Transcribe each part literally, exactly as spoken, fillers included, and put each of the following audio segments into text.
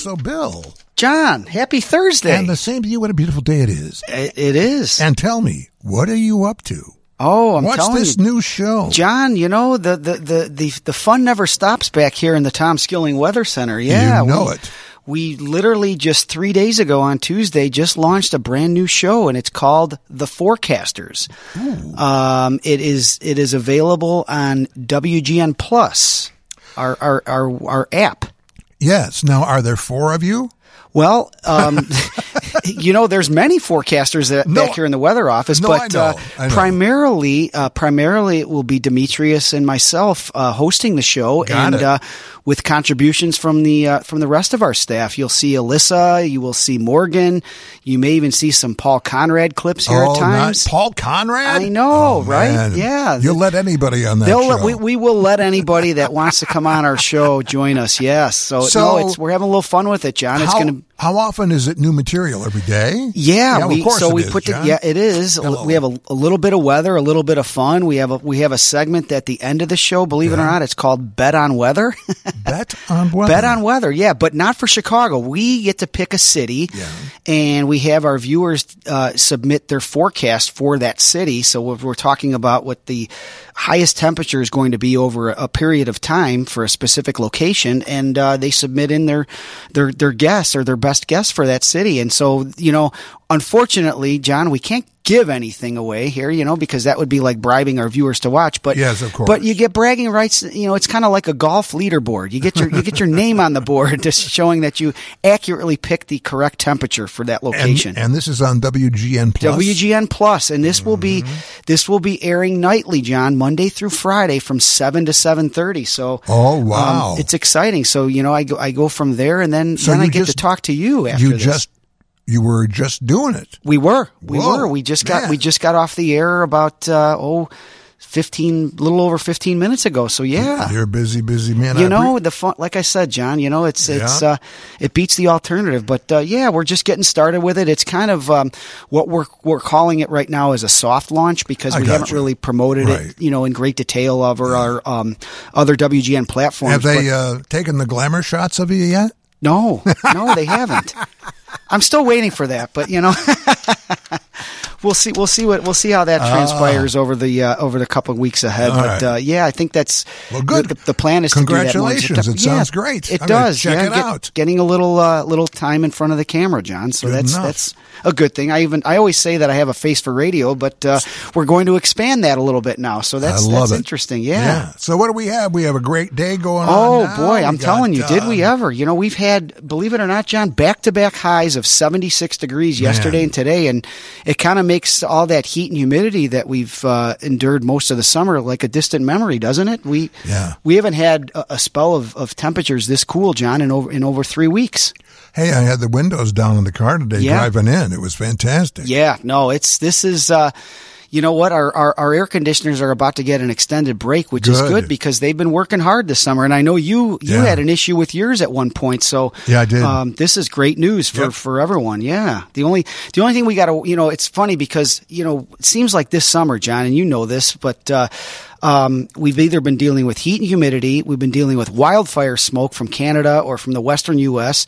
So, Bill. John, happy Thursday. And the same to you. What a beautiful day it is. It, it is. And tell me, what are you up to? Oh, I'm What's telling this you, new show? John, you know, the, the, the, the, the fun never stops back here in the Tom Skilling Weather Center. Yeah. You know we, it. We literally just three days ago on Tuesday just launched a brand new show, and it's called The Forecasters. Um, it is it is available on W G N Plus, our our our, our app. Yes. Now, are there four of you? Well, um, you know, there's many forecasters that, No, back here in the weather office, no, but I know, uh, I know. primarily, uh, primarily it will be Demetrius and myself uh, hosting the show, Got and it. uh, with contributions from the uh, from the rest of our staff. You'll see Alyssa, you will see Morgan, you may even see some Paul Conrad clips here oh, at times. Not Paul Conrad? I know, Oh, right? man. Yeah. You'll let anybody on that They'll show. let, we, we will let anybody that wants to come on our show join us. Yes. So, So, no, it's we're having a little fun with it, John. It's how, going to. how often is it new material? Every day? Yeah, of we course so it we is, put the, John. yeah, it is. Hello. We have a, a little bit of weather, a little bit of fun. We have a we have a segment at the end of the show. Believe it or Yeah. not, it's called Bet on Weather. Bet on weather. Bet on weather, yeah, but not for Chicago. We get to pick a city, Yeah. and we have our viewers uh, submit their forecast for that city. So we're, we're talking about what the highest temperature is going to be over a, a period of time for a specific location, and uh, they submit in their their their guess or their best guess for that city. And so, you know, unfortunately, John, we can't give anything away here, you know, because that would be like bribing our viewers to watch. But Yes, of course. But you get bragging rights. You know, it's kind of like a golf leaderboard. You get your you get your name on the board, just showing that you accurately picked the correct temperature for that location. And, and this is on W G N Plus. W G N Plus, and this will be this will be airing nightly, John, Monday through Friday from seven to seven thirty. So, Oh, wow. um, it's exciting. So, you know, I go I go from there, and then So then I you get just- to talk to you after You this. just you were just doing it. We were. We Whoa, were. We just got man. we just got off the air about uh, oh fifteen little over fifteen minutes ago. So yeah. You're a busy, busy man. You I know, pre- the fun, like I said, John, you know, it's it's Yeah. uh it beats the alternative, but uh, yeah, we're just getting started with it. It's kind of um, what we're we're calling it right now is a soft launch because I we got haven't you. really promoted Right. it, you know, in great detail over our um, other W G N platforms. have they but- uh, taken the glamour shots of you yet? no, no, they haven't. I'm still waiting for that, but you know, we'll see. We'll see what we'll see how that transpires over the uh, over the couple of weeks ahead. All but right. uh, yeah, I think that's Well, good. The, the plan is to do that more in Congratulations. September. It sounds Yeah, great. It I'm gonna does. check yeah, it get- out. Getting a little uh, little time in front of the camera, John. So Good that's enough. that's a good thing. I even I always say that I have a face for radio, but uh, we're going to expand that a little bit now. So that's I love that's it. interesting. Yeah. So what do we have? We have a great day going on. Oh now. boy, We I'm got, telling you, did we uh, ever? You know, we've had, believe it or not, John, back-to-back highs of seventy-six degrees yesterday Man. and today, and it kind of makes all that heat and humidity that we've uh, endured most of the summer like a distant memory, doesn't it? We Yeah. we haven't had a, a spell of, of temperatures this cool, John, in over in over three weeks. Hey, I had the windows down in the car today Yeah. driving in. It was fantastic. Yeah, no, it's this is. Uh, You know what? Our, our our air conditioners are about to get an extended break, which is Good. good because they've been working hard this summer. And I know you you Yeah. had an issue with yours at one point. So Yeah, I did. Um, this is great news for, Yep. for everyone. Yeah. The only the only thing we got to you know it's funny because you know it seems like this summer, John, and you know this, but. Uh, Um, we've either been dealing with heat and humidity, we've been dealing with wildfire smoke from Canada or from the western U S,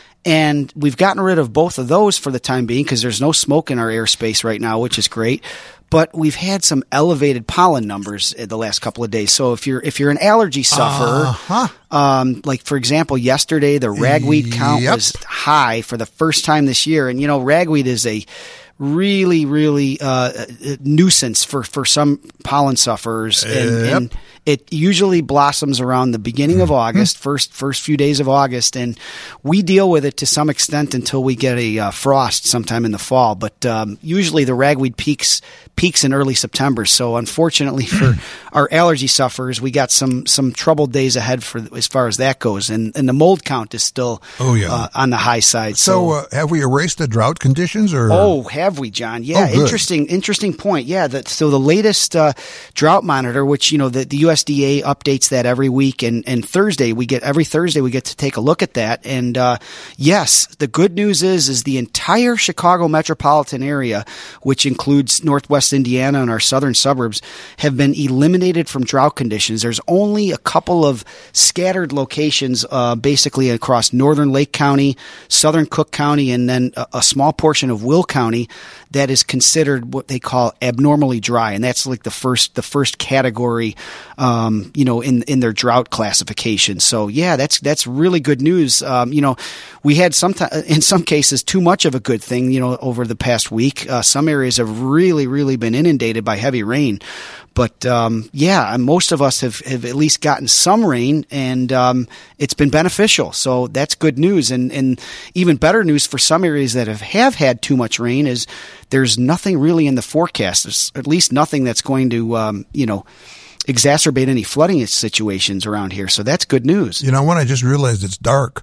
and we've gotten rid of both of those for the time being because there's no smoke in our airspace right now, which is great. But we've had some elevated pollen numbers in the last couple of days. So if you're if you're an allergy sufferer, Uh-huh. um, like for example, yesterday the ragweed count Yep. was high for the first time this year, and you know ragweed is a really really uh, nuisance for for some pollen sufferers, and, Yep. and it usually blossoms around the beginning of August, first first few days of August, and we deal with it to some extent until we get a uh, frost sometime in the fall. But um, usually the ragweed peaks peaks in early September. So unfortunately for our allergy sufferers, we got some some troubled days ahead for as far as that goes, and and the mold count is still Oh, yeah. uh, on the high side. So uh, have we erased the drought conditions? Or Oh, have have we, John? Yeah, Oh, good. interesting, interesting point. Yeah, that, so the latest uh, drought monitor, which you know the, the U S D A updates that every week, and, and Thursday we get every Thursday we get to take a look at that. And uh, yes, the good news is is the entire Chicago metropolitan area, which includes Northwest Indiana and our southern suburbs, have been eliminated from drought conditions. There's only a couple of scattered locations, uh, basically across northern Lake County, southern Cook County, and then a, a small portion of Will County that is considered what they call abnormally dry, and that's like the first the first category, um, you know, in in their drought classification. So yeah, that's that's really good news. Um, you know, we had some in some cases too much of a good thing. You know, over the past week, uh, some areas have really really been inundated by heavy rain. But um, yeah, most of us have, have at least gotten some rain, and um, it's been beneficial. So that's good news. And, and even better news for some areas that have, have had too much rain is there's nothing really in the forecast. There's at least nothing that's going to, um, you know, exacerbate any flooding situations around here. So that's good news. You know what? I just realized it's dark.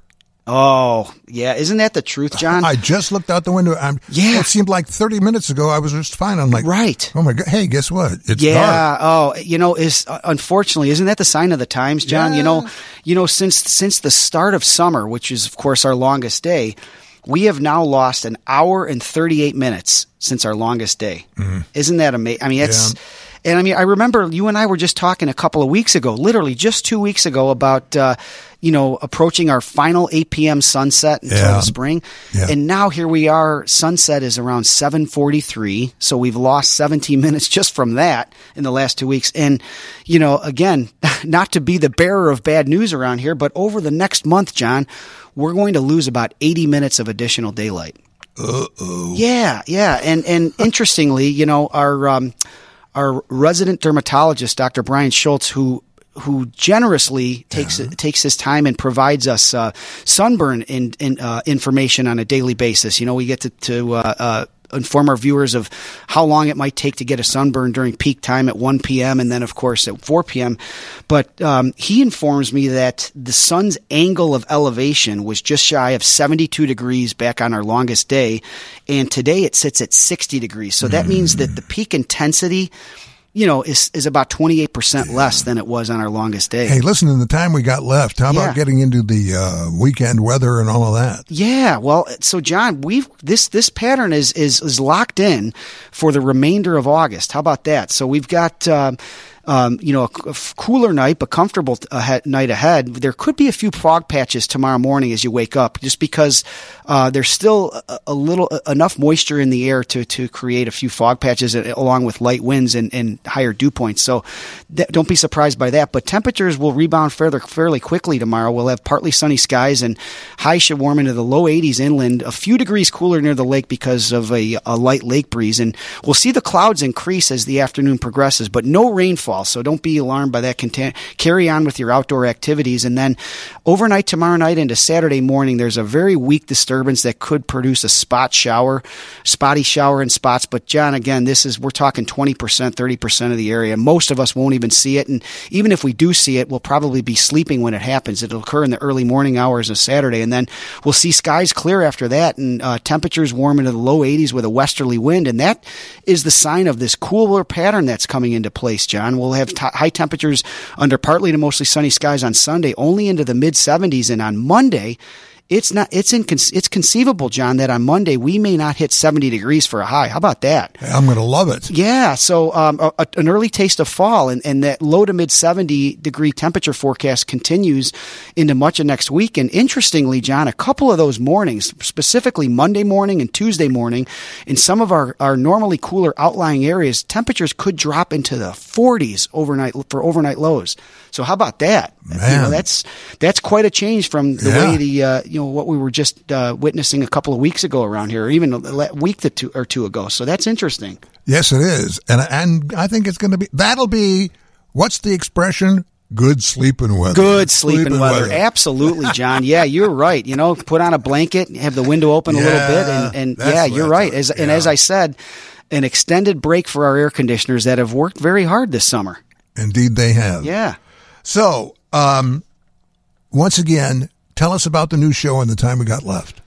Oh, yeah. Isn't that the truth, John? I just looked out the window. I'm, Yeah. It seemed like thirty minutes ago I was just fine. I'm like, Right. oh my God. Hey, guess what? It's yeah. dark. Oh, you know, is uh, unfortunately, isn't that the sign of the times, John? Yeah. You know, you know, since since the start of summer, which is of course our longest day, we have now lost an hour and thirty-eight minutes since our longest day. Mm-hmm. Isn't that amazing? I mean, it's. Yeah. And I mean, I remember you and I were just talking a couple of weeks ago, literally just two weeks ago, about uh, you know approaching our final eight p.m. sunset until Yeah. the spring, Yeah. and now here we are. Sunset is around seven forty-three, so we've lost seventeen minutes just from that in the last two weeks. And you know, again, not to be the bearer of bad news around here, but over the next month, John, we're going to lose about eighty minutes of additional daylight. Uh-oh. Yeah, yeah, and and interestingly, you know, our um, our resident dermatologist, Doctor Brian Schultz, who who generously takes Yeah. takes his time and provides us uh, sunburn in, in, uh, information on a daily basis. You know, we get to, to uh, uh, inform our viewers of how long it might take to get a sunburn during peak time at one p.m. and then, of course, at four p.m. But um, he informs me that the sun's angle of elevation was just shy of seventy-two degrees back on our longest day, and today it sits at sixty degrees. So that mm. means that the peak intensity, you know, is is about twenty-eight percent yeah. less than it was on our longest day. Hey, listen, in the time we got left, how Yeah. about getting into the uh, weekend weather and all of that? Yeah, well, so John, we've this this pattern is is is locked in for the remainder of August. How about that? So we've got um, um, you know a, a cooler night, but comfortable ahead, night ahead. There could be a few fog patches tomorrow morning as you wake up, just because uh, there's still a, a little enough moisture in the air to to create a few fog patches, along with light winds and, and higher dew points. So th- don't be surprised by that. But temperatures will rebound fairly fairly quickly tomorrow. We'll have partly sunny skies, and highs should warm into the low eighties inland, a few degrees cooler near the lake because of a, a light lake breeze. And we'll see the clouds increase as the afternoon progresses, but no rainfall. So don't be alarmed by that. Content- carry on with your outdoor activities. And then overnight tomorrow night into Saturday morning, there's a very weak disturbance that could produce a spot shower, spotty shower in spots. But John, again, this is, we're talking twenty percent, thirty percent of the area. Most of us won't even see it. And even if we do see it, we'll probably be sleeping when it happens. It'll occur in the early morning hours of Saturday. And then we'll see skies clear after that, and uh, temperatures warm into the low eighties with a westerly wind. And that is the sign of this cooler pattern that's coming into place, John. We'll have t- high temperatures under partly to mostly sunny skies on Sunday, only into the mid seventies. And on Monday, It's not. It's incon- It's conceivable, John, that on Monday we may not hit seventy degrees for a high. How about that? I'm going to love it. Yeah. So um, a, a, an early taste of fall, and, and that low to mid seventy degree temperature forecast continues into much of next week. And interestingly, John, a couple of those mornings, specifically Monday morning and Tuesday morning, in some of our, our normally cooler outlying areas, temperatures could drop into the forties overnight for overnight lows. So how about that? Man. You know, that's that's quite a change from the Yeah. way the uh, you know what we were just uh, witnessing a couple of weeks ago around here, or even a week to two, or two ago. So that's interesting. Yes, it is, and and I think it's going to be. That'll be. What's the expression? Good sleeping weather. Good sleeping weather. Absolutely, John. Yeah, you're right. You know, put on a blanket, have the window open Yeah, a little bit, and, and that's yeah, what you're I right. thought. As, And Yeah. as I said, an extended break for our air conditioners that have worked very hard this summer. Indeed, they have. Yeah. So, um, once again, tell us about the new show and the time we got left.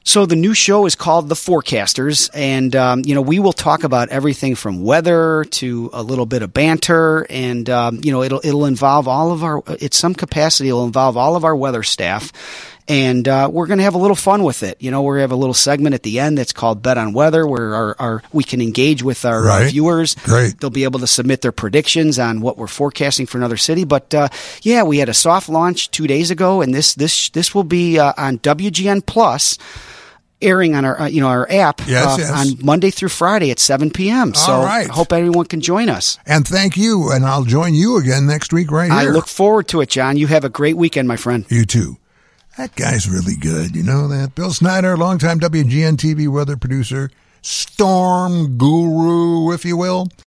So the new show is called The Forecasters, and um, you know we will talk about everything from weather to a little bit of banter, and um, you know it'll it'll involve all of our. At some capacity, it'll involve all of our weather staff. And uh, we're going to have a little fun with it. You know, we're going to have a little segment at the end that's called Bet on Weather, where our, our we can engage with our right. uh, viewers. Great. They'll be able to submit their predictions on what we're forecasting for another city. But uh, yeah, we had a soft launch two days ago, and this this this will be uh, on W G N Plus, airing on our uh, you know our app yes, uh, yes. on Monday through Friday at seven p.m. So All right. I hope everyone can join us. And thank you, and I'll join you again next week right here. I look forward to it, John. You have a great weekend, my friend. You too. That guy's really good. You know that? Bill Snyder, longtime W G N T V weather producer, storm guru, if you will.